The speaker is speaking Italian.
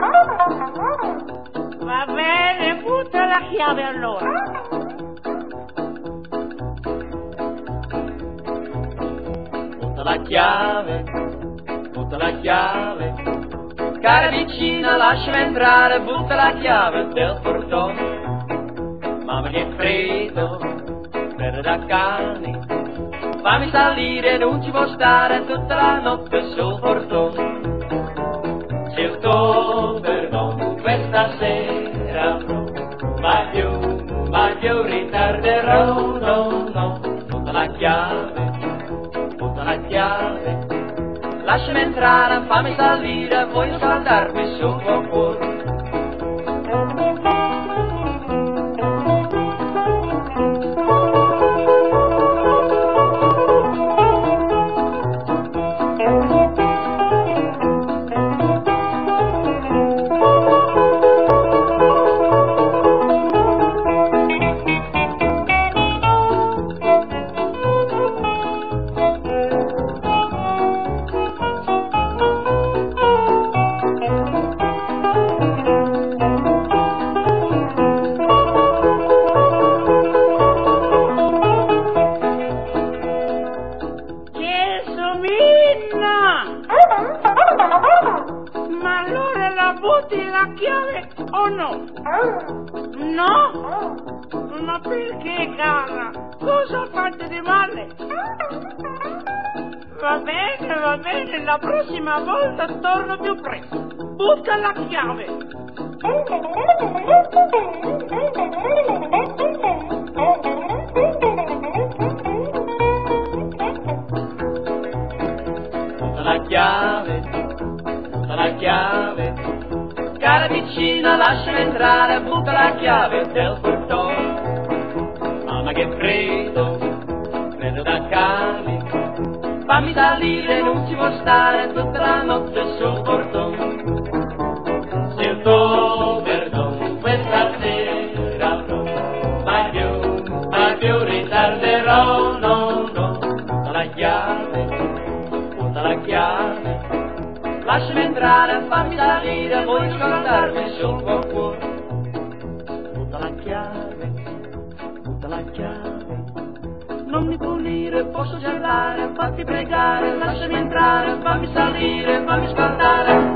Va bene, butta la chiave allora. Butta la chiave, butta la chiave. Cara vicina, lasciami entrare, butta la chiave del portone. Mamma che freddo, freddo da cani. Fammi salire, non ci può stare tutta la notte sul portone. Se il tuo perdono questa sera avrò, mai più ritarderò, no. Butta la chiave, lasciami entrare, fammi salire, voglio scaldarmi sul tuo cuore. Ma allora la butti la chiave o no? No? Ma perché, cara? Cosa ha fatto di male? Va bene, la prossima volta torno più presto. Butta la chiave. Butta la chiave, cara vicina, lasciami entrare, butta la chiave del portone. Mamma che freddo da cani, fammi salire, non ci può stare tutta la notte sul portone. Se il tuo perdono questa sera avrò, mai più ritarderò, no. Butta la chiave, lasciami entrare, fammi salire, voglio scordarmi sul tuo cuore. Butta la chiave, non mi punire, posso giallare, fatti pregare, lasciami entrare, fammi salire, fammi scaldare.